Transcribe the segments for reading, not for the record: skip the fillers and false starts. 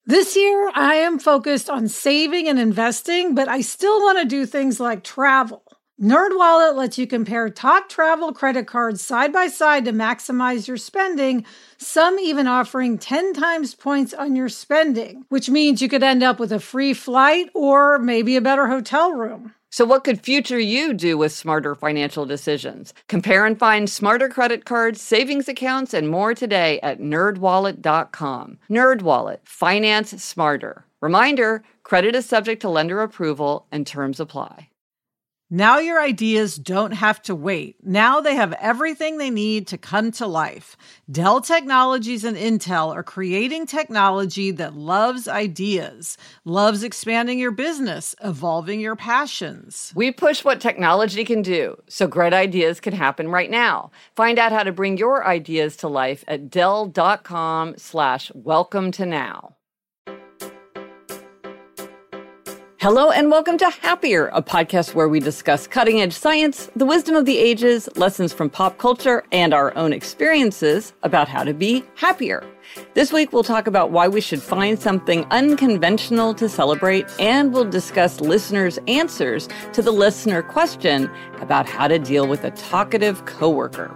This year, I am focused on saving and investing, but I still want to do things like travel. NerdWallet lets you compare top travel credit cards side by side to maximize your spending, some even offering 10 times points on your spending, which means you could end up with a free flight or maybe a better hotel room. So what could future you do with smarter financial decisions? Compare and find smarter credit cards, savings accounts, and more today at nerdwallet.com. NerdWallet, finance smarter. Reminder, credit is subject to lender approval and terms apply. Now your ideas don't have to wait. Now they have everything they need to come to life. Dell Technologies and Intel are creating technology that loves ideas, loves expanding your business, evolving your passions. We push what technology can do, so great ideas can happen right now. Find out how to bring your ideas to life at Dell.com/welcome to now. Hello and welcome to Happier, a podcast where we discuss cutting-edge science, the wisdom of the ages, lessons from pop culture, and our own experiences about how to be happier. This week, we'll talk about why we should find something unconventional to celebrate, and we'll discuss listeners' answers to the listener question about how to deal with a talkative coworker.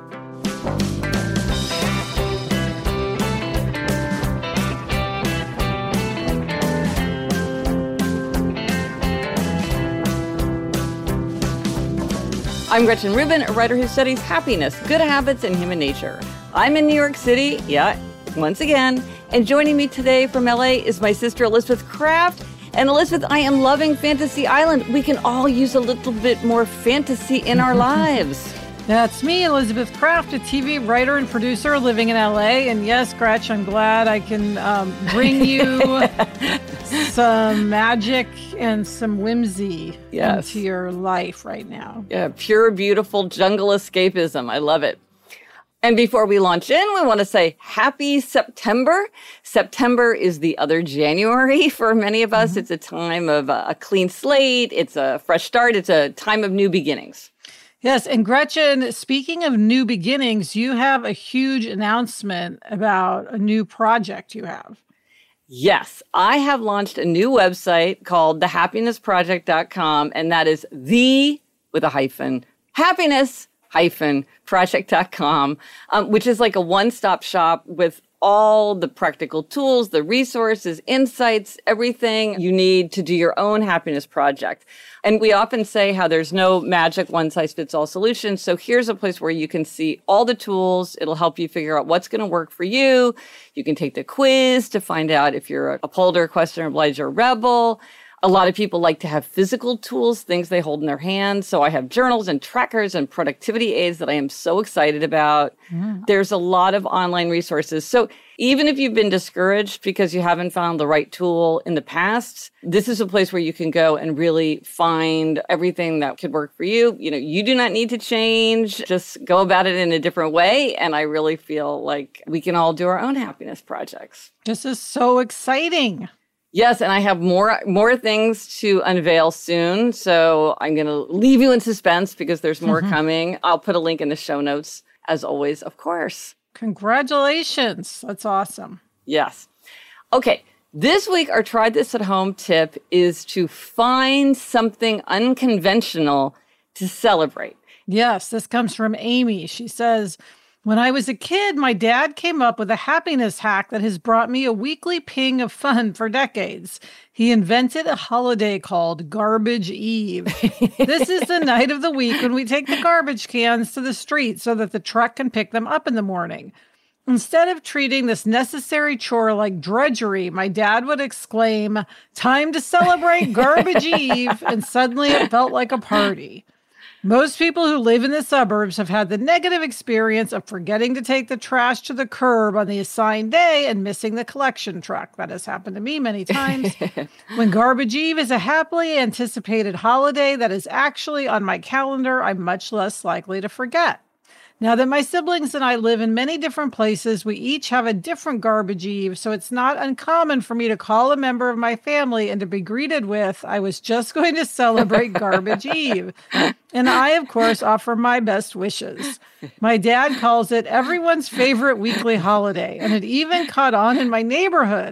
I'm Gretchen Rubin, a writer who studies happiness, good habits, and human nature. I'm in New York City, once again, and joining me today from LA is my sister Elizabeth Craft. And Elizabeth, I am loving Fantasy Island. We can all use a little bit more fantasy in our lives. That's me, Elizabeth Craft, a TV writer and producer living in LA. And yes, Gretch, I'm glad I can bring you some magic and some whimsy into your life right now. Yeah, pure, beautiful jungle escapism. I love it. And before we launch in, we want to say happy September. September is the other January for many of us. Mm-hmm. It's a time of a clean slate. It's a fresh start. It's a time of new beginnings. Yes. And Gretchen, speaking of new beginnings, you have a huge announcement about a new project you have. Yes, I have launched a new website called thehappinessproject.com, and that is happiness-project.com, which is like a one-stop shop with all the practical tools, the resources, insights, everything you need to do your own happiness project. And we often say how there's no magic one-size-fits-all solution. So here's a place where you can see all the tools. It'll help you figure out what's going to work for you. You can take the quiz to find out if you're a upholder, questioner, obliger, or rebel. A lot of people like to have physical tools, things they hold in their hands. So I have journals and trackers and productivity aids that I am so excited about. Mm. There's a lot of online resources. So even if you've been discouraged because you haven't found the right tool in the past, this is a place where you can go and really find everything that could work for you. You know, you do not need to change. Just go about it in a different way. And I really feel like we can all do our own happiness projects. This is so exciting. Yes, and I have more things to unveil soon, so I'm going to leave you in suspense because there's more coming. I'll put a link in the show notes, as always, of course. Congratulations. That's awesome. Yes. Okay, this week our Try This at Home tip is to find something unconventional to celebrate. Yes, this comes from Amy. She says, when I was a kid, my dad came up with a happiness hack that has brought me a weekly ping of fun for decades. He invented a holiday called Garbage Eve. This is the night of the week when we take the garbage cans to the street so that the truck can pick them up in the morning. Instead of treating this necessary chore like drudgery, my dad would exclaim, "Time to celebrate Garbage Eve," and suddenly it felt like a party. Most people who live in the suburbs have had the negative experience of forgetting to take the trash to the curb on the assigned day and missing the collection truck. That has happened to me many times. When Garbage Eve is a happily anticipated holiday that is actually on my calendar, I'm much less likely to forget. Now that my siblings and I live in many different places, we each have a different Garbage Eve, so it's not uncommon for me to call a member of my family and to be greeted with, "I was just going to celebrate Garbage Eve." And I, of course, offer my best wishes. My dad calls it everyone's favorite weekly holiday, and it even caught on in my neighborhood.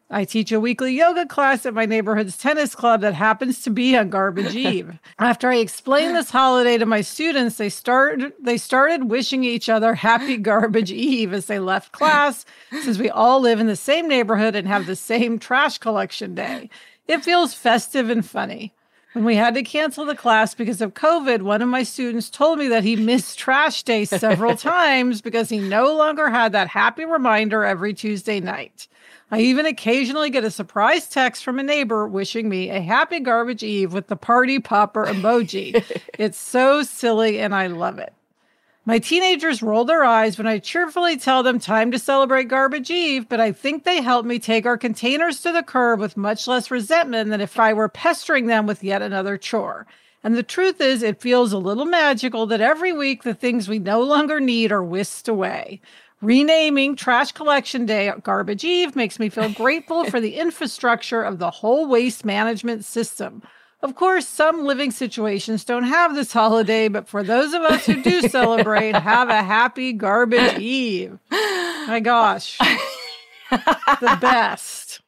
I teach a weekly yoga class at my neighborhood's tennis club that happens to be on Garbage Eve. After I explained this holiday to my students, they started wishing each other happy Garbage Eve as they left class, since we all live in the same neighborhood and have the same trash collection day. It feels festive and funny. When we had to cancel the class because of COVID, one of my students told me that he missed trash day several times because he no longer had that happy reminder every Tuesday night. I even occasionally get a surprise text from a neighbor wishing me a happy Garbage Eve with the party popper emoji. It's so silly and I love it. My teenagers roll their eyes when I cheerfully tell them time to celebrate Garbage Eve, but I think they help me take our containers to the curb with much less resentment than if I were pestering them with yet another chore. And the truth is, it feels a little magical that every week the things we no longer need are whisked away. Renaming Trash Collection Day Garbage Eve makes me feel grateful for the infrastructure of the whole waste management system. Of course, some living situations don't have this holiday, but for those of us who do celebrate, have a happy Garbage Eve. My gosh. The best.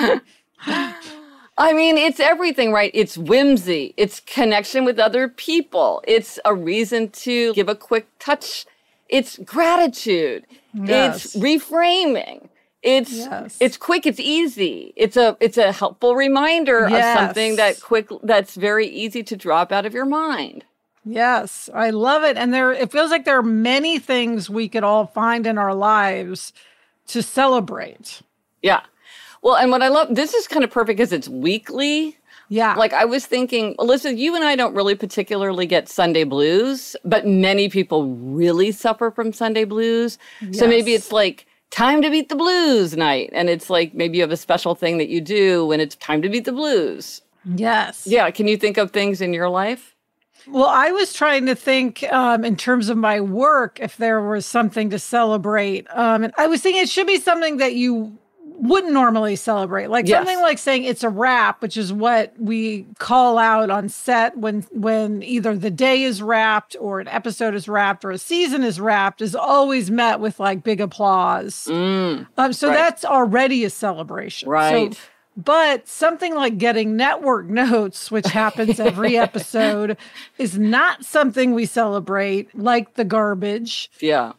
I mean, it's everything, right? It's whimsy. It's connection with other people. It's a reason to give a quick touch. It's gratitude. Yes. It's reframing. It's quick. It's easy. It's a helpful reminder of something that's very easy to drop out of your mind. Yes, I love it. And it feels like there are many things we could all find in our lives to celebrate. Yeah. Well, and what I love, this is kind of perfect because it's weekly. Yeah. Like I was thinking, Alyssa, you and I don't really particularly get Sunday blues, but many people really suffer from Sunday blues. Yes. So maybe it's like time to beat the blues night. And it's like maybe you have a special thing that you do when it's time to beat the blues. Yes. Yeah. Can you think of things in your life? Well, I was trying to think in terms of my work, if there was something to celebrate. And I was thinking it should be something that you wouldn't normally celebrate. Like something like saying it's a wrap, which is what we call out on set when either the day is wrapped or an episode is wrapped or a season is wrapped, is always met with like big applause. So that's already a celebration. Right. So, but something like getting network notes, which happens every episode, is not something we celebrate, like the garbage. Yeah.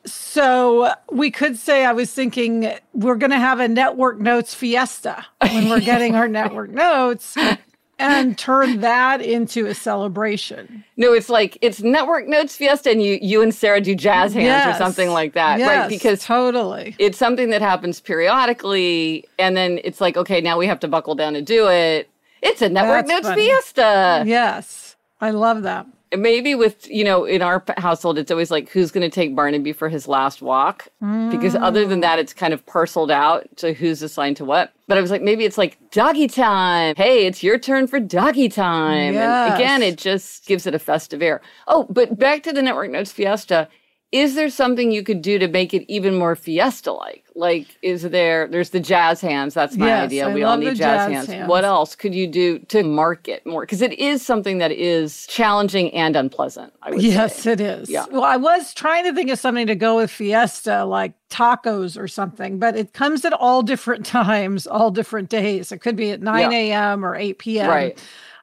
So we could say, I was thinking, we're going to have a network notes fiesta when we're getting our network notes and turn that into a celebration. No, it's like, it's network notes fiesta and you and Sarah do jazz hands or something like that. Yes, right? Because totally. It's something that happens periodically. And then it's like, okay, now we have to buckle down and do it. It's a network notes fiesta. Yes. I love that. Maybe with, in our household, it's always like, who's going to take Barnaby for his last walk? Because other than that, it's kind of parceled out to who's assigned to what. But I was like, maybe it's like doggy time. Hey, it's your turn for doggy time. Yes. And again, it just gives it a festive air. Oh, but back to the Network Notes Fiesta. Is there something you could do to make it even more fiesta-like? Like, there's the jazz hands. That's my idea. We all need jazz hands. What else could you do to mark it more? Because it is something that is challenging and unpleasant, I would say. Yes, it is. Yeah. Well, I was trying to think of something to go with fiesta, like tacos or something, but it comes at all different times, all different days. It could be at 9 a.m. or 8 p.m. Right.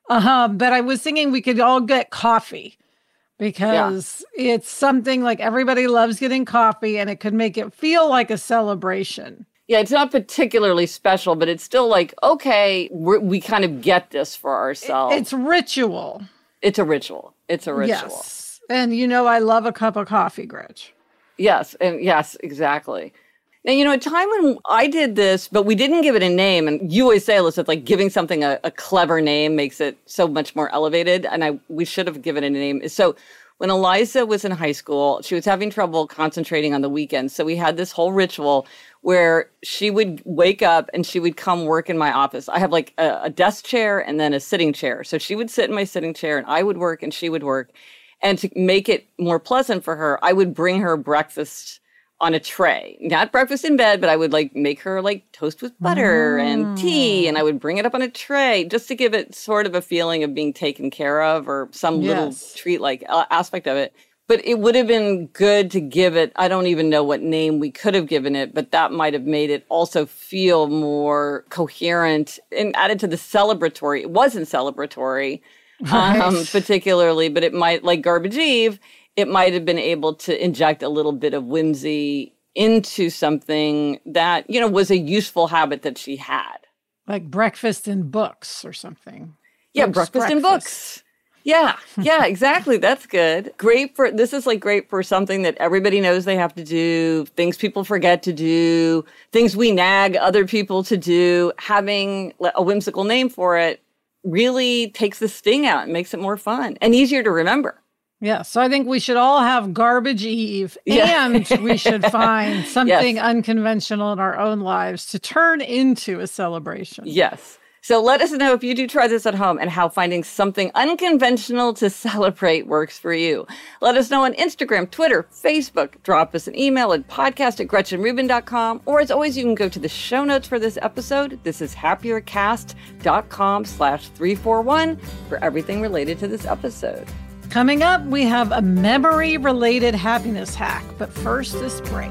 But I was thinking we could all get coffee. Because it's something like everybody loves getting coffee and it could make it feel like a celebration. Yeah, it's not particularly special, but it's still like, okay, we kind of get this for ourselves. It's ritual. It's a ritual. It's a ritual. Yes. And I love a cup of coffee, Gretch. Yes. And yes, exactly. Now, a time when I did this, but we didn't give it a name, and you always say, Alyssa, like giving something a clever name makes it so much more elevated, and we should have given it a name. So when Eliza was in high school, she was having trouble concentrating on the weekends. So we had this whole ritual where she would wake up and she would come work in my office. I have like a desk chair and then a sitting chair. So she would sit in my sitting chair and I would work and she would work. And to make it more pleasant for her, I would bring her breakfast on a tray. Not breakfast in bed, but I would like make her like toast with butter and tea, and I would bring it up on a tray just to give it sort of a feeling of being taken care of or some little treat-like aspect of it. But it would have been good to give it, I don't even know what name we could have given it, but that might have made it also feel more coherent and added to the celebratory. It wasn't celebratory, particularly, but it might, like Garbage Eve, it might have been able to inject a little bit of whimsy into something that, you know, was a useful habit that she had. Like breakfast and books or something. Yeah, breakfast and books. Yeah, exactly. That's good. This is like great for something that everybody knows they have to do, things people forget to do, things we nag other people to do. Having a whimsical name for it really takes the sting out and makes it more fun and easier to remember. Yeah, so I think we should all have Garbage Eve, and we should find something unconventional in our own lives to turn into a celebration. Yes. So let us know if you do try this at home and how finding something unconventional to celebrate works for you. Let us know on Instagram, Twitter, Facebook. Drop us an email at podcast@GretchenRubin.com. Or as always, you can go to the show notes for this episode. This is happiercast.com/341 for everything related to this episode. Coming up, we have a memory-related happiness hack. But first, this break.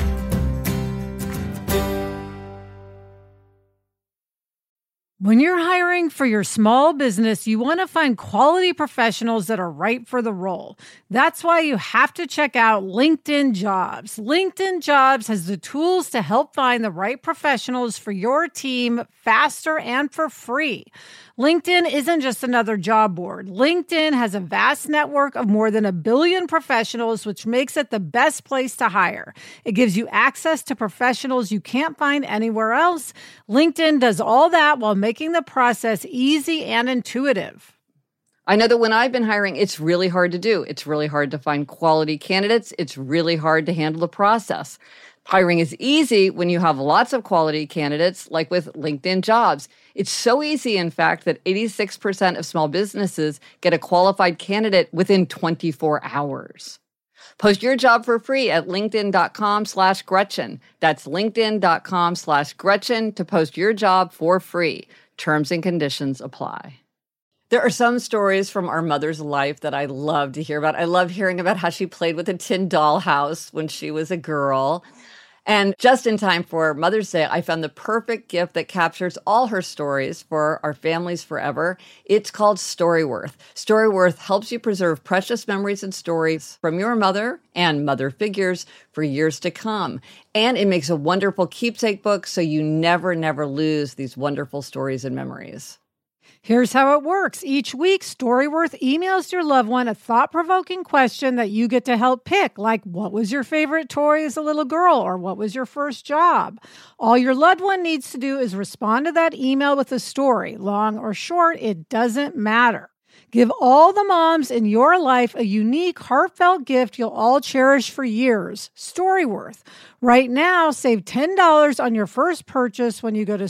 When you're hiring for your small business, you want to find quality professionals that are right for the role. That's why you have to check out LinkedIn Jobs. LinkedIn Jobs has the tools to help find the right professionals for your team faster and for free. LinkedIn isn't just another job board. LinkedIn has a vast network of more than 1 billion professionals, which makes it the best place to hire. It gives you access to professionals you can't find anywhere else. LinkedIn does all that while making the process easy and intuitive. I know that when I've been hiring, it's really hard to do. It's really hard to find quality candidates. It's really hard to handle the process. Hiring is easy when you have lots of quality candidates, like with LinkedIn Jobs. It's so easy, in fact, that 86% of small businesses get a qualified candidate within 24 hours. Post your job for free at linkedin.com/Gretchen. That's linkedin.com/Gretchen to post your job for free. Terms and conditions apply. There are some stories from our mother's life that I love to hear about. I love hearing about how she played with a tin dollhouse when she was a girl. And just in time for Mother's Day, I found the perfect gift that captures all her stories for our families forever. It's called Storyworth. Storyworth helps you preserve precious memories and stories from your mother and mother figures for years to come. And it makes a wonderful keepsake book so you never lose these wonderful stories and memories. Here's how it works. Each week, Storyworth emails your loved one a thought-provoking question that you get to help pick, like what was your favorite toy as a little girl, or what was your first job? All your loved one needs to do is respond to that email with a story. Long or short, it doesn't matter. Give all the moms in your life a unique, heartfelt gift you'll all cherish for years. Storyworth. Right now, save $10 on your first purchase when you go to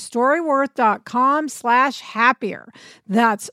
storyworth.com/happier. That's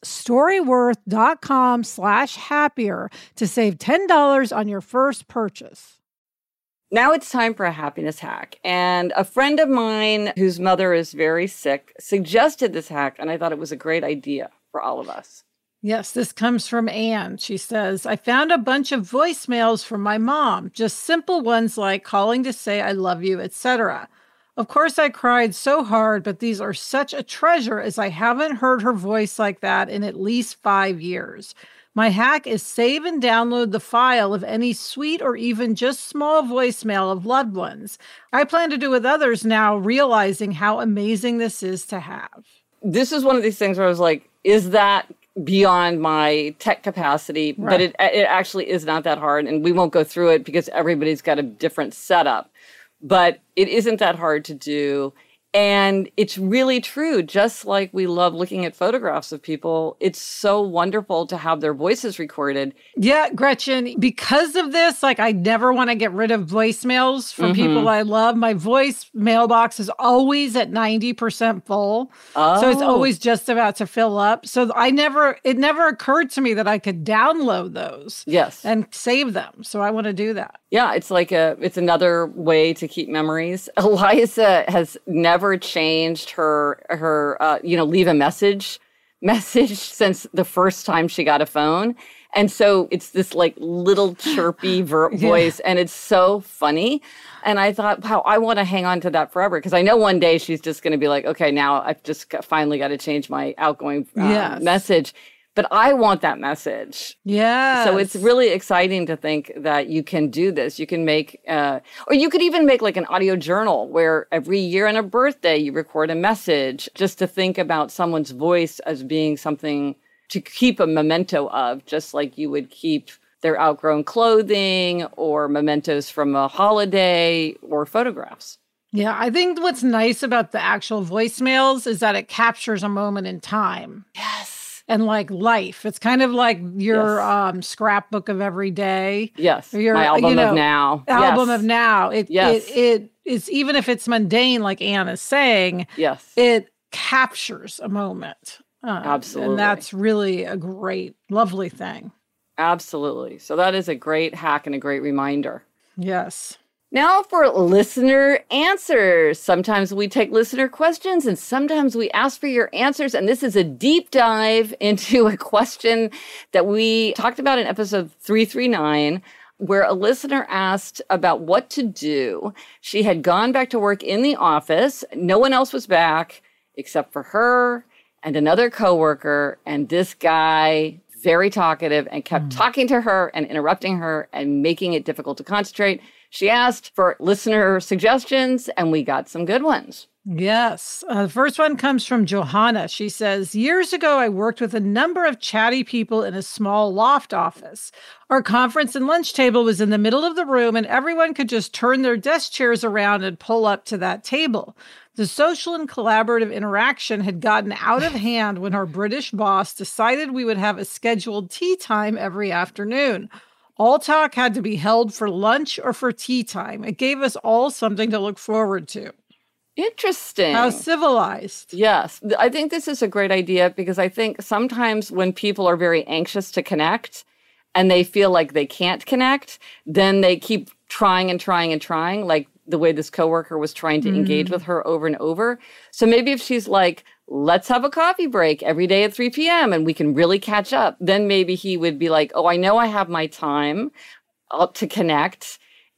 storyworth.com/happier to save $10 on your first purchase. Now it's time for a happiness hack. And a friend of mine whose mother is very sick suggested this hack, and I thought it was a great idea for all of us. Yes, this comes from Anne. She says, I found a bunch of voicemails from my mom, just simple ones like calling to say I love you, etc. Of course, I cried so hard, but these are such a treasure as I haven't heard her voice like that in at least 5 years. My hack is save and download the file of any sweet or even just small voicemail of loved ones. I plan to do with others now, realizing how amazing this is to have. This is one of these things where I was like, is that beyond my tech capacity? Right. But it actually is not that hard, and we won't go through it because everybody's got a different setup. But it isn't that hard to do. And it's really true. Just like we love looking at photographs of people, it's so wonderful to have their voices recorded. Yeah, Gretchen, because of this, like I never want to get rid of voicemails from people I love. My voice mailbox is always at 90% full. Oh. So it's always just about to fill up. So it never occurred to me that I could download those. Yes. And save them. So I want to do that. Yeah, it's another way to keep memories. Eliza has never changed her leave a message message since the first time she got a phone. And so it's this like little chirpy voice, and it's so funny. And I thought, wow, I want to hang on to that forever, because I know one day she's just going to be like, okay, now I've just finally got to change my outgoing message. But I want that message. Yeah. So it's really exciting to think that you can do this. You can make, or you could even make like an audio journal where every year on a birthday you record a message, just to think about someone's voice as being something to keep a memento of, just like you would keep their outgrown clothing or mementos from a holiday or photographs. Yeah, I think what's nice about the actual voicemails is that it captures a moment in time. Yes. And like life. It's kind of like your scrapbook of every day. Yes. Your, my album of now. Album of now. It is, even if it's mundane, like Anne is saying, it captures a moment. Absolutely. And that's really a great, lovely thing. Absolutely. So that is a great hack and a great reminder. Yes. Now for listener answers. Sometimes we take listener questions and sometimes we ask for your answers. And this is a deep dive into a question that we talked about in episode 339, where a listener asked about what to do. She had gone back to work in the office. No one else was back except for her and another coworker. And this guy, very talkative, and kept talking to her and interrupting her and making it difficult to concentrate. She asked for listener suggestions, and we got some good ones. Yes. The first one comes from Johanna. She says, years ago, I worked with a number of chatty people in a small loft office. Our conference and lunch table was in the middle of the room, and everyone could just turn their desk chairs around and pull up to that table. The social and collaborative interaction had gotten out of hand when our British boss decided we would have a scheduled tea time every afternoon. All talk had to be held for lunch or for tea time. It gave us all something to look forward to. Interesting. How civilized. Yes. I think this is a great idea, because I think sometimes when people are very anxious to connect and they feel like they can't connect, then they keep trying and trying and trying, like the way this coworker was trying to engage with her over and over. So maybe if she's like, let's have a coffee break every day at 3 p.m. and we can really catch up, then maybe he would be like, oh, I know I have my time to connect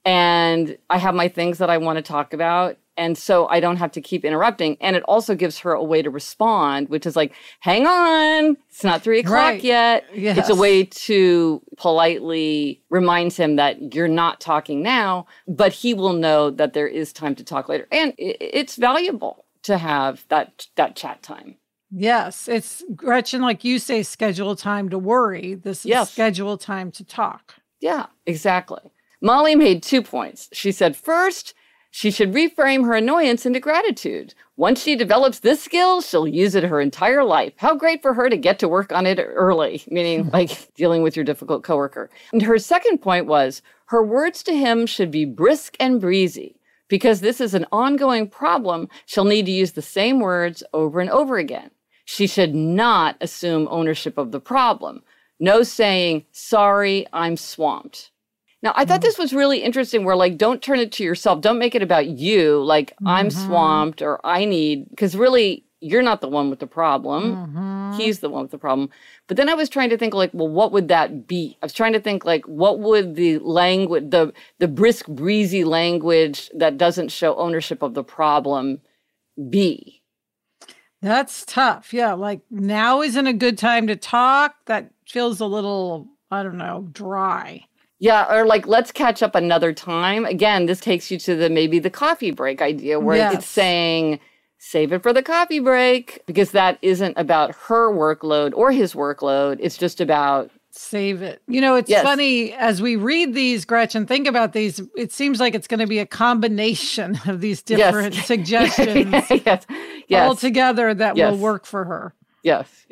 and I have my things that I want to talk about. And so I don't have to keep interrupting. And it also gives her a way to respond, which is like, hang on, it's not 3 o'clock yet. Yes. It's a way to politely remind him that you're not talking now, but he will know that there is time to talk later. And it's valuable to have that chat time. Yes. It's, Gretchen, like you say, schedule time to worry. This is schedule time to talk. Yeah, exactly. Molly made 2 points. She said, first, she should reframe her annoyance into gratitude. Once she develops this skill, she'll use it her entire life. How great for her to get to work on it early, meaning like dealing with your difficult coworker. And her second point was, her words to him should be brisk and breezy. Because this is an ongoing problem, she'll need to use the same words over and over again. She should not assume ownership of the problem. No saying, sorry, I'm swamped. Now, I thought this was really interesting, where like, don't turn it to yourself. Don't make it about you, like I'm swamped or I need, because really you're not the one with the problem. He's the one with the problem. But then I was trying to think like, well, what would that be? I was trying to think like, what would the language, the brisk, breezy language that doesn't show ownership of the problem be? That's tough. Yeah. Like, now isn't a good time to talk. That feels a little, I don't know, dry. Yeah, or like, let's catch up another time. Again, this takes you to maybe the coffee break idea, where it's saying, save it for the coffee break, because that isn't about her workload or his workload. It's just about... Save it. You know, it's funny, as we read these, Gretchen, think about these, it seems like it's going to be a combination of these different suggestions all together that will work for her. Yes.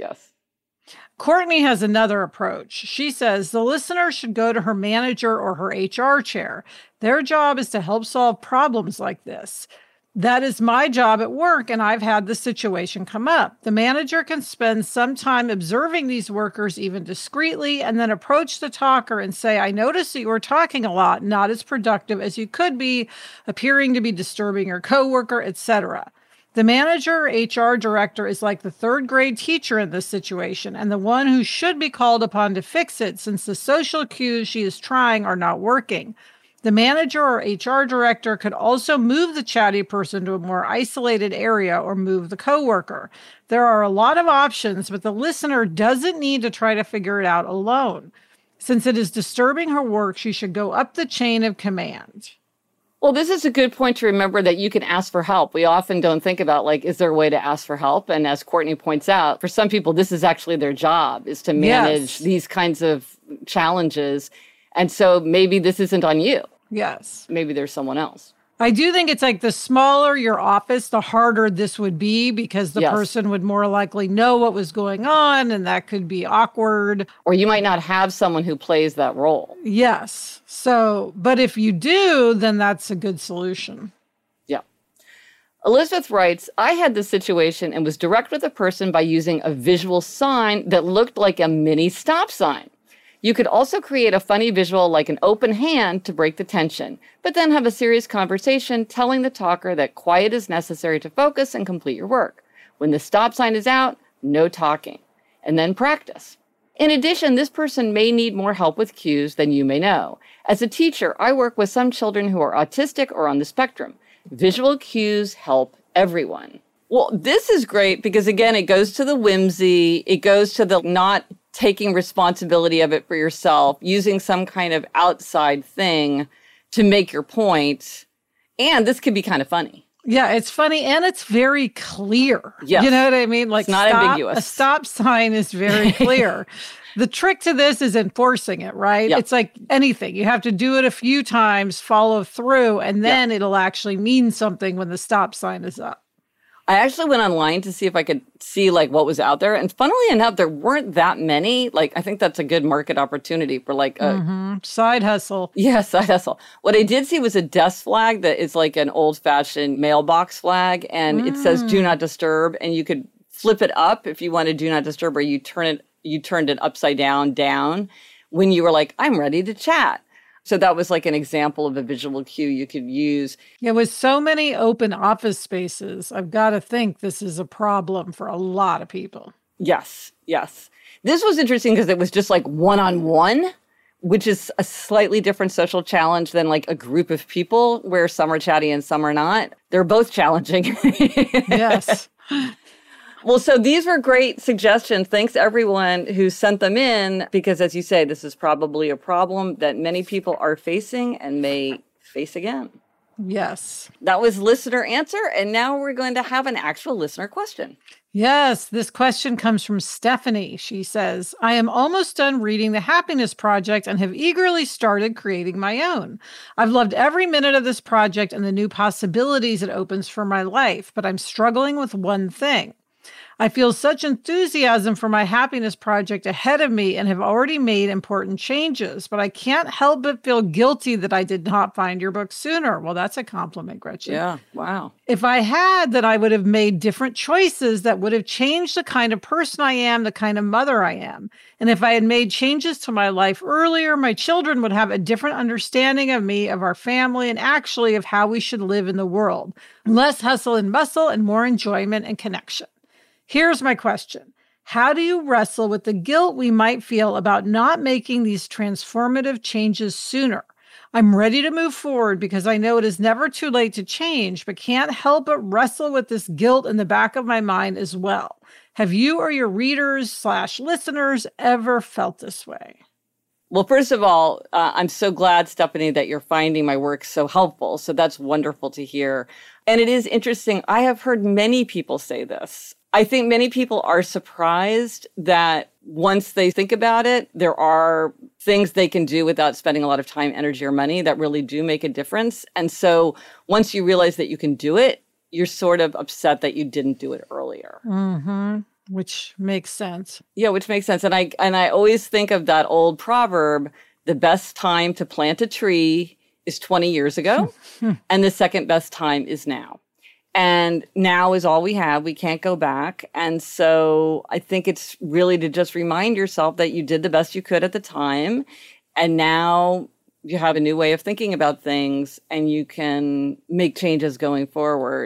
Courtney has another approach. She says the listener should go to her manager or her HR chair. Their job is to help solve problems like this. That is my job at work, and I've had this situation come up. The manager can spend some time observing these workers, even discreetly, and then approach the talker and say, I noticed that you were talking a lot, not as productive as you could be, appearing to be disturbing your coworker, etc. The manager or HR director is like the third grade teacher in this situation and the one who should be called upon to fix it since the social cues she is trying are not working. The manager or HR director could also move the chatty person to a more isolated area or move the coworker. There are a lot of options, but the listener doesn't need to try to figure it out alone. Since it is disturbing her work, she should go up the chain of command. Well, this is a good point to remember that you can ask for help. We often don't think about, like, is there a way to ask for help? And as Courtney points out, for some people, this is actually their job, is to manage these kinds of challenges. And so maybe this isn't on you. Yes. Maybe there's someone else. I do think it's like the smaller your office, the harder this would be because the person would more likely know what was going on, and that could be awkward. Or you might not have someone who plays that role. Yes. So, but if you do, then that's a good solution. Yeah. Elizabeth writes, I had this situation and was direct with a person by using a visual sign that looked like a mini stop sign. You could also create a funny visual like an open hand to break the tension, but then have a serious conversation telling the talker that quiet is necessary to focus and complete your work. When the stop sign is out, no talking. And then practice. In addition, this person may need more help with cues than you may know. As a teacher, I work with some children who are autistic or on the spectrum. Visual cues help everyone. Well, this is great because, again, it goes to the whimsy. It goes to the not taking responsibility of it for yourself, using some kind of outside thing to make your point. And this could be kind of funny. Yeah, it's funny and it's very clear. Yes. You know what I mean? Like it's not ambiguous. A stop sign is very clear. The trick to this is enforcing it, right? Yep. It's like anything. You have to do it a few times, follow through, and then it'll actually mean something when the stop sign is up. I actually went online to see if I could see like what was out there. And funnily enough, there weren't that many. Like, I think that's a good market opportunity for like a side hustle. Yeah, side hustle. What I did see was a desk flag that is like an old fashioned mailbox flag. And it says do not disturb. And you could flip it up if you wanted do not disturb, or you turned it upside down when you were like, I'm ready to chat. So that was like an example of a visual cue you could use. Yeah, with so many open office spaces, I've got to think this is a problem for a lot of people. Yes. This was interesting because it was just like one-on-one, which is a slightly different social challenge than like a group of people where some are chatty and some are not. They're both challenging. Yes. Well, so these were great suggestions. Thanks everyone who sent them in, because as you say, this is probably a problem that many people are facing and may face again. Yes. That was listener answer. And now we're going to have an actual listener question. Yes, this question comes from Stephanie. She says, I am almost done reading The Happiness Project and have eagerly started creating my own. I've loved every minute of this project and the new possibilities it opens for my life, but I'm struggling with one thing. I feel such enthusiasm for my happiness project ahead of me and have already made important changes, but I can't help but feel guilty that I did not find your book sooner. Well, that's a compliment, Gretchen. Yeah, wow. If I had, then I would have made different choices that would have changed the kind of person I am, the kind of mother I am. And if I had made changes to my life earlier, my children would have a different understanding of me, of our family, and actually of how we should live in the world. Less hustle and bustle and more enjoyment and connection. Here's my question. How do you wrestle with the guilt we might feel about not making these transformative changes sooner? I'm ready to move forward because I know it is never too late to change, but can't help but wrestle with this guilt in the back of my mind as well. Have you or your readers/listeners ever felt this way? Well, first of all, I'm so glad, Stephanie, that you're finding my work so helpful. So that's wonderful to hear. And it is interesting. I have heard many people say this. I think many people are surprised that once they think about it, there are things they can do without spending a lot of time, energy, or money that really do make a difference. And so once you realize that you can do it, you're sort of upset that you didn't do it earlier. Mm-hmm. Which makes sense. Yeah, which makes sense. And I always think of that old proverb, the best time to plant a tree is 20 years ago, and the second best time is now. And now is all we have. We can't go back. And so I think it's really to just remind yourself that you did the best you could at the time. And now you have a new way of thinking about things and you can make changes going forward.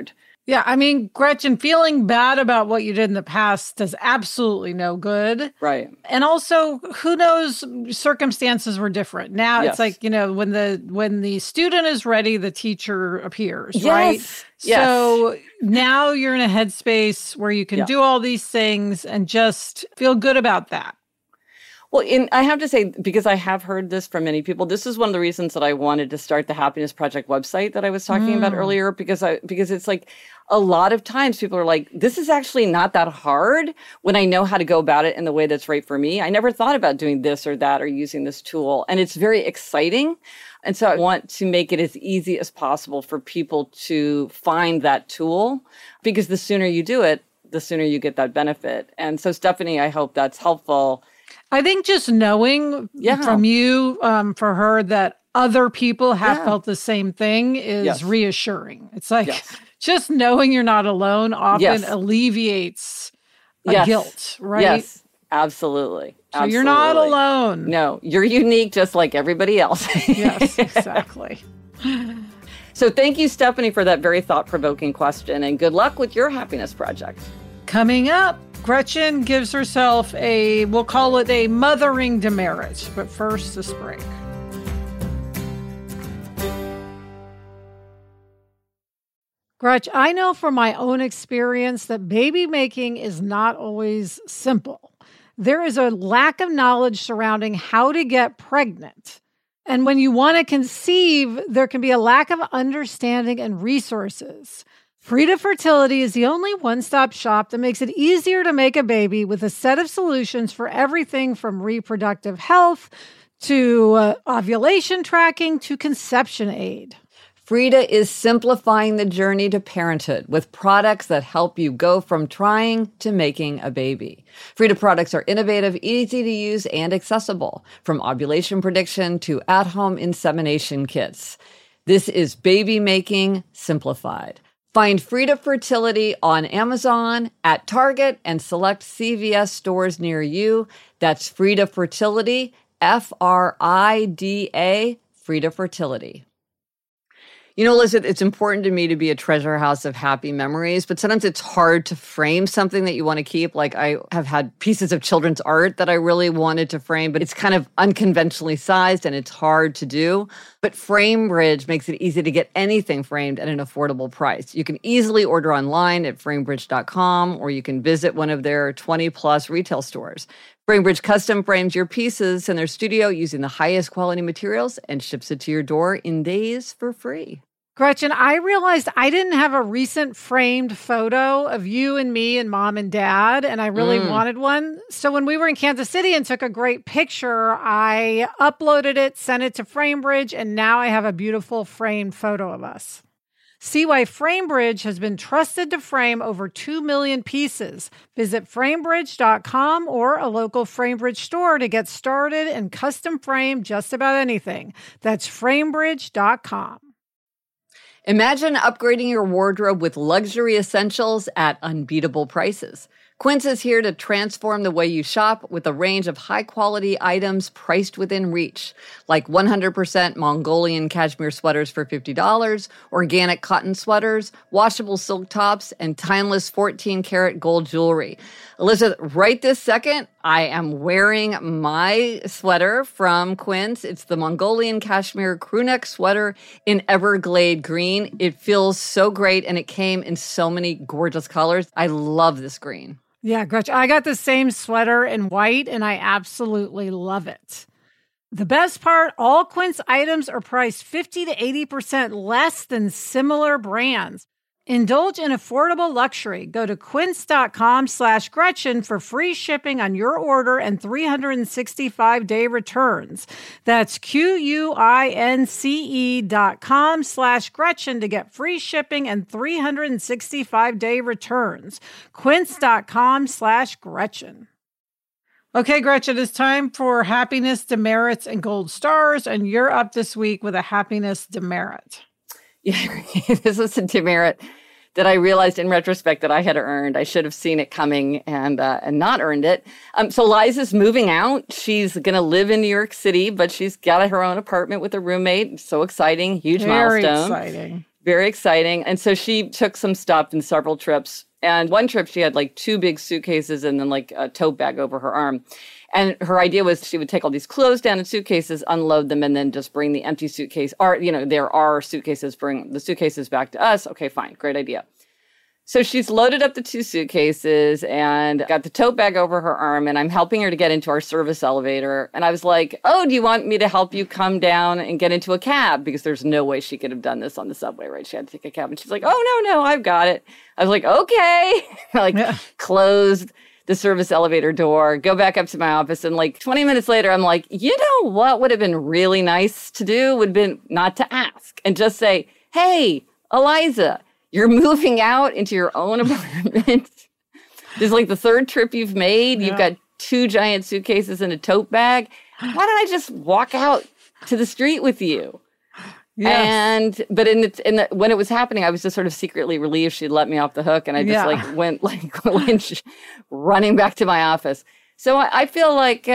Yeah, I mean, Gretchen, feeling bad about what you did in the past does absolutely no good. Right. And also, who knows, circumstances were different. Now Yes. it's like, when the student is ready, the teacher appears, Yes. right? Yes. So now you're in a headspace where you can do all these things and just feel good about that. Well, I have to say, because I have heard this from many people, this is one of the reasons that I wanted to start the Happiness Project website that I was talking about earlier, because it's like a lot of times people are like, this is actually not that hard when I know how to go about it in the way that's right for me. I never thought about doing this or that or using this tool. And it's very exciting. And so I want to make it as easy as possible for people to find that tool, because the sooner you do it, the sooner you get that benefit. And so, Stephanie, I hope that's helpful. I think just knowing from you, for her, that other people have felt the same thing is reassuring. It's like just knowing you're not alone often alleviates guilt, right? Yes, absolutely. So you're not alone. No, you're unique just like everybody else. Yes, exactly. So thank you, Stephanie, for that very thought-provoking question, and good luck with your happiness project. Coming up, Gretchen gives herself we'll call it a mothering demerit, but first, this break. Gretch, I know from my own experience that baby making is not always simple. There is a lack of knowledge surrounding how to get pregnant. And when you want to conceive, there can be a lack of understanding and resources. Frida Fertility is the only one-stop shop that makes it easier to make a baby with a set of solutions for everything from reproductive health to ovulation tracking to conception aid. Frida is simplifying the journey to parenthood with products that help you go from trying to making a baby. Frida products are innovative, easy to use, and accessible, from ovulation prediction to at-home insemination kits. This is baby making simplified. Find Frida Fertility on Amazon, at Target, and select CVS stores near you. That's Frida Fertility, Frida, Frida Fertility. You know, Liz, it's important to me to be a treasure house of happy memories, but sometimes it's hard to frame something that you want to keep. Like, I have had pieces of children's art that I really wanted to frame, but it's kind of unconventionally sized and it's hard to do. But FrameBridge makes it easy to get anything framed at an affordable price. You can easily order online at framebridge.com, or you can visit one of their 20-plus retail stores. FrameBridge custom frames your pieces in their studio using the highest quality materials and ships it to your door in days for free. Gretchen, I realized I didn't have a recent framed photo of you and me and mom and dad, and I really wanted one. So when we were in Kansas City and took a great picture, I uploaded it, sent it to FrameBridge, and now I have a beautiful framed photo of us. See why FrameBridge has been trusted to frame over 2 million pieces. Visit framebridge.com or a local FrameBridge store to get started and custom frame just about anything. That's framebridge.com. Imagine upgrading your wardrobe with luxury essentials at unbeatable prices. Quince is here to transform the way you shop with a range of high-quality items priced within reach, like 100% Mongolian cashmere sweaters for $50, organic cotton sweaters, washable silk tops, and timeless 14-karat gold jewelry. Elizabeth, right this second, I am wearing my sweater from Quince. It's the Mongolian cashmere crewneck sweater in Everglade green. It feels so great, and it came in so many gorgeous colors. I love this green. Yeah, Gretchen, I got the same sweater in white, and I absolutely love it. The best part, all Quince items are priced 50 to 80% less than similar brands. Indulge in affordable luxury. Go to quince.com/Gretchen for free shipping on your order and 365-day returns. That's QUINCE.com/Gretchen to get free shipping and 365-day returns. Quince.com/Gretchen. Okay, Gretchen, it's time for happiness demerits and gold stars, and you're up this week with a happiness demerit. Yeah, this was a demerit that I realized in retrospect that I had earned. I should have seen it coming and not earned it. So Liza's moving out. She's going to live in New York City, but she's got her own apartment with a roommate. So exciting, huge milestone. Very exciting. Very exciting. And so she took some stuff in several trips. And one trip, she had like 2 big suitcases and then like a tote bag over her arm. And her idea was she would take all these clothes down in suitcases, unload them, and then just bring the empty suitcase. Or, there are suitcases, bring the suitcases back to us. Okay, fine. Great idea. So she's loaded up the 2 suitcases and got the tote bag over her arm, and I'm helping her to get into our service elevator. And I was like, oh, do you want me to help you come down and get into a cab? Because there's no way she could have done this on the subway, right? She had to take a cab. And she's like, oh, no, I've got it. I was like, okay. Closed the service elevator door, go back up to my office. And like 20 minutes later, I'm like, you know what would have been really nice to do? Would have been not to ask and just say, hey, Eliza, you're moving out into your own apartment. This is like the 3rd trip you've made. Yeah. You've got 2 giant suitcases and a tote bag. Why don't I just walk out to the street with you? Yes. But when it was happening, I was just sort of secretly relieved she'd let me off the hook, and I just went running back to my office. So I feel like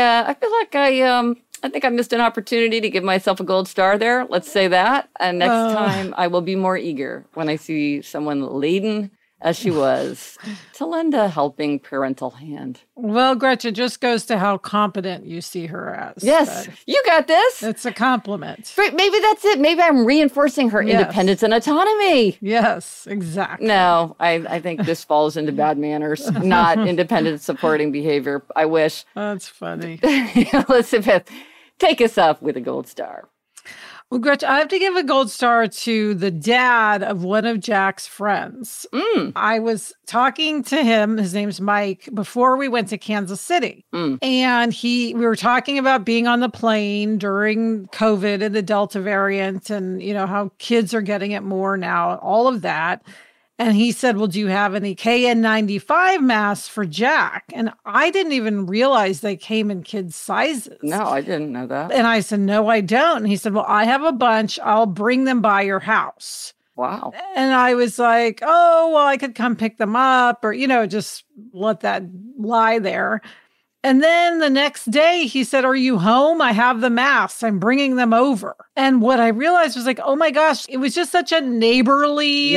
I think I missed an opportunity to give myself a gold star there. Let's say that. And next time I will be more eager when I see someone laden as she was to lend a helping parental hand. Well, Gretchen, just goes to how competent you see her as. Yes, you got this. It's a compliment. Maybe that's it. Maybe I'm reinforcing her independence and autonomy. Yes, exactly. No, I think this falls into bad manners, not independent supporting behavior. I wish. That's funny. Elizabeth, take us up with a gold star. Well, Gretchen, I have to give a gold star to the dad of one of Jack's friends. I was talking to him, his name's Mike, before we went to Kansas City. And we were talking about being on the plane during COVID and the Delta variant and, how kids are getting it more now, all of that. And he said, well, do you have any KN95 masks for Jack? And I didn't even realize they came in kids' sizes. No, I didn't know that. And I said, no, I don't. And he said, well, I have a bunch. I'll bring them by your house. Wow. And I was like, oh, well, I could come pick them up or, just let that lie there. And then the next day he said, are you home? I have the masks. I'm bringing them over. And what I realized was like, oh my gosh, it was just such a neighborly,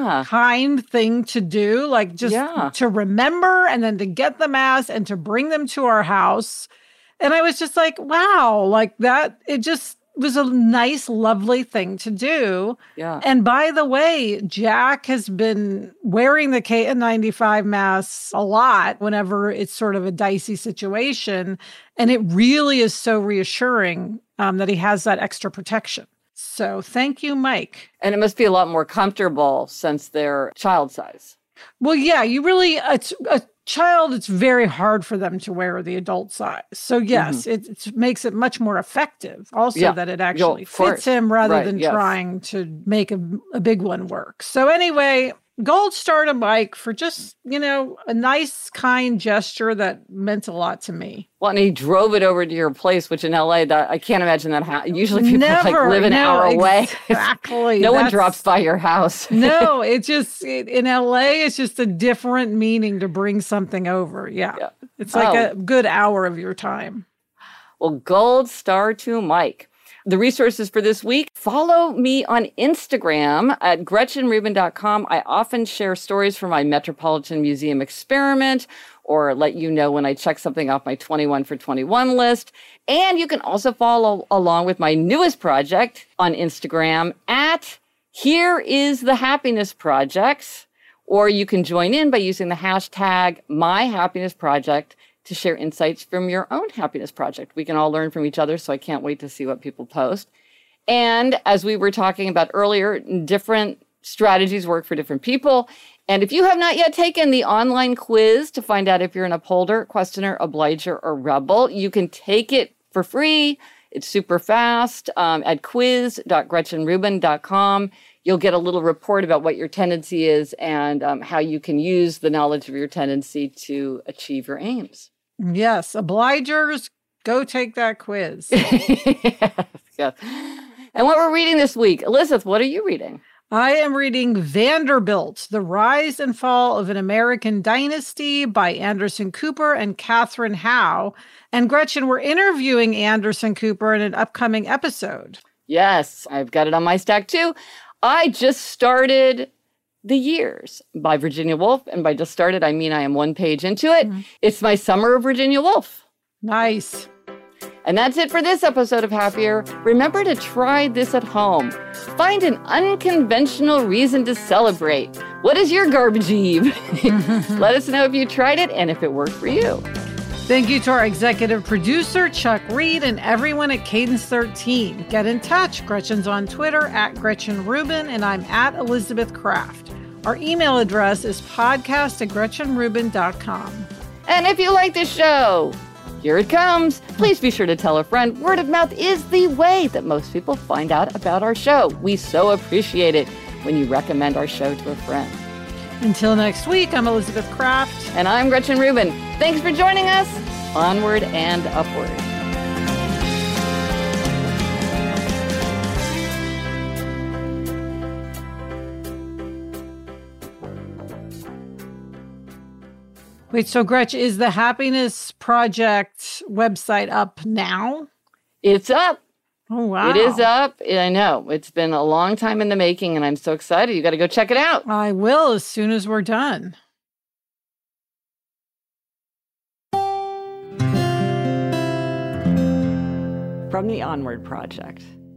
kind thing to do. Like just to remember and then to get the masks and to bring them to our house. And I was just like, wow, like that, it just was a nice, lovely thing to do. Yeah. And by the way, Jack has been wearing the KN95 masks a lot whenever it's sort of a dicey situation. And it really is so reassuring that he has that extra protection. So thank you, Mike. And it must be a lot more comfortable since they're child size. Well, yeah, you really, a child, it's very hard for them to wear the adult size. So yes, it makes it much more effective. Also that it actually fits him rather than trying to make a big one work. So anyway, gold star to Mike for just, a nice, kind gesture that meant a lot to me. Well, and he drove it over to your place, which in LA, I can't imagine that. Usually people live an hour away. Exactly. No one drops by your house. No, it's just, in LA, it's just a different meaning to bring something over. Yeah. It's like a good hour of your time. Well, gold star to Mike. The resources for this week, follow me on Instagram at GretchenRubin.com. I often share stories from my Metropolitan Museum experiment or let you know when I check something off my 21 for 21 list. And you can also follow along with my newest project on Instagram at Here is the Happiness Project. Or you can join in by using the hashtag MyHappinessProject to share insights from your own happiness project. We can all learn from each other, so I can't wait to see what people post. And as we were talking about earlier, different strategies work for different people. And if you have not yet taken the online quiz to find out if you're an upholder, questioner, obliger, or rebel, you can take it for free. It's super fast at quiz.gretchenrubin.com. You'll get a little report about what your tendency is and how you can use the knowledge of your tendency to achieve your aims. Yes, obligers, go take that quiz. yes. And what we're reading this week, Elizabeth, what are you reading? I am reading Vanderbilt, The Rise and Fall of an American Dynasty by Anderson Cooper and Catherine Howe. And Gretchen, we're interviewing Anderson Cooper in an upcoming episode. Yes, I've got it on my stack too. I just started The Years by Virginia Woolf. And by just started, I mean I am one page into it. Mm-hmm. It's my summer of Virginia Woolf. Nice. And that's it for this episode of Happier. Remember to try this at home. Find an unconventional reason to celebrate. What is your garbage eve? Let us know if you tried it and if it worked for you. Thank you to our executive producer, Chuck Reed, and everyone at Cadence 13. Get in touch. Gretchen's on Twitter at Gretchen Rubin, and I'm at Elizabeth Kraft. Our email address is podcast@GretchenRubin.com. And if you like this show, here it comes. Please be sure to tell a friend. Word of mouth is the way that most people find out about our show. We so appreciate it when you recommend our show to a friend. Until next week, I'm Elizabeth Kraft. And I'm Gretchen Rubin. Thanks for joining us. Onward and upward. Wait, so Gretchen, is the Happiness Project website up now? It's up. Oh, wow. It is up. I know. It's been a long time in the making, and I'm so excited. You got to go check it out. I will as soon as we're done. From the Onward Project.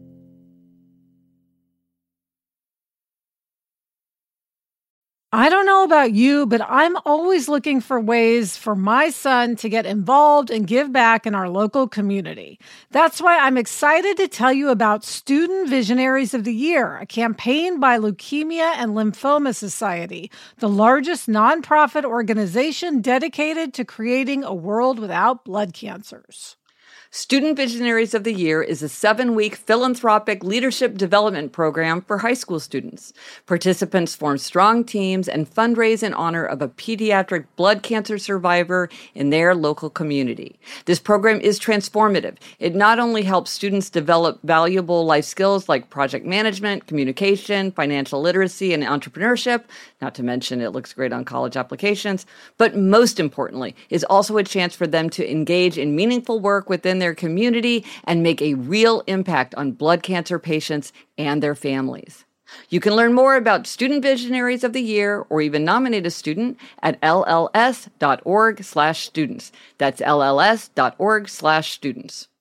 I don't know about you, but I'm always looking for ways for my son to get involved and give back in our local community. That's why I'm excited to tell you about Student Visionaries of the Year, a campaign by Leukemia and Lymphoma Society, the largest nonprofit organization dedicated to creating a world without blood cancers. Student Visionaries of the Year is a 7-week philanthropic leadership development program for high school students. Participants form strong teams and fundraise in honor of a pediatric blood cancer survivor in their local community. This program is transformative. It not only helps students develop valuable life skills like project management, communication, financial literacy, and entrepreneurship, not to mention it looks great on college applications, but most importantly, is also a chance for them to engage in meaningful work within their community and make a real impact on blood cancer patients and their families. You can learn more about Student Visionaries of the Year or even nominate a student at lls.org/students. That's lls.org/students.